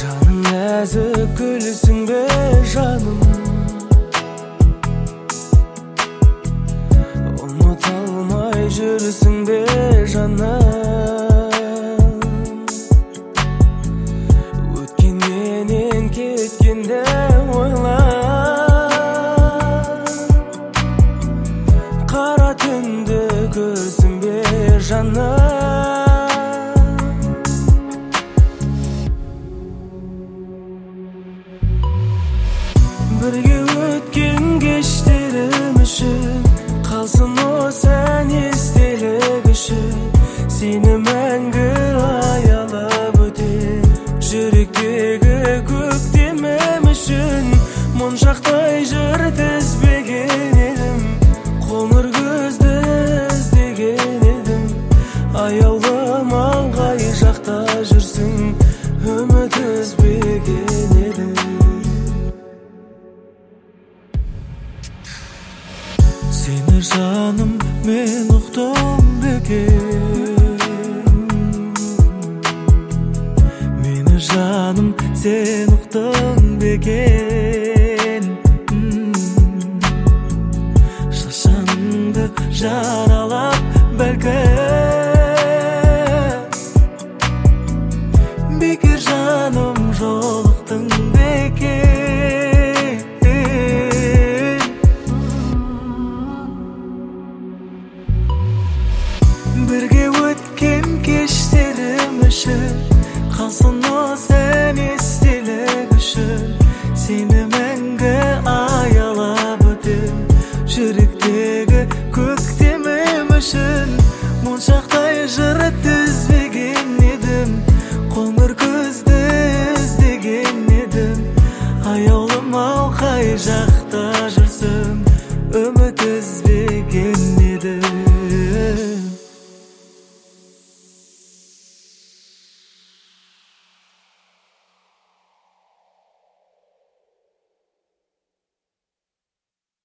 Жаным нәзік гүлсің бе жаным, ұмыта алмай жүрсің бе жаным. Өткенменен кеткенде ойла, қара түнді көрсің бе жаным. Бірге өткен кештерім үшін қалсын осы ән естелік үшін. Сені мәңгі аялап өтер жүректегі көктемім үшін. Моншақтай жыр тізбеген едім, қоңыр көзді іздеген едім. Аяулым аңғай жақта жүрсің, үміт үзбеген едім. Seni жаным мен ұқтым бекен, мені жаным сен ұқтың бекен. Шашаңды жаралап бәлкім, бекер жаным жолықтың бекен. Бірге өткен кештерім үшін қалсын осы ән естелік үшін. Сені мәңгі аялап өтем жүректегі көктемім үшін. Моншақтай жыр тізбеген едім, қоңыр көзді іздеген едім. Аяулым ау қай жақта жүрсің,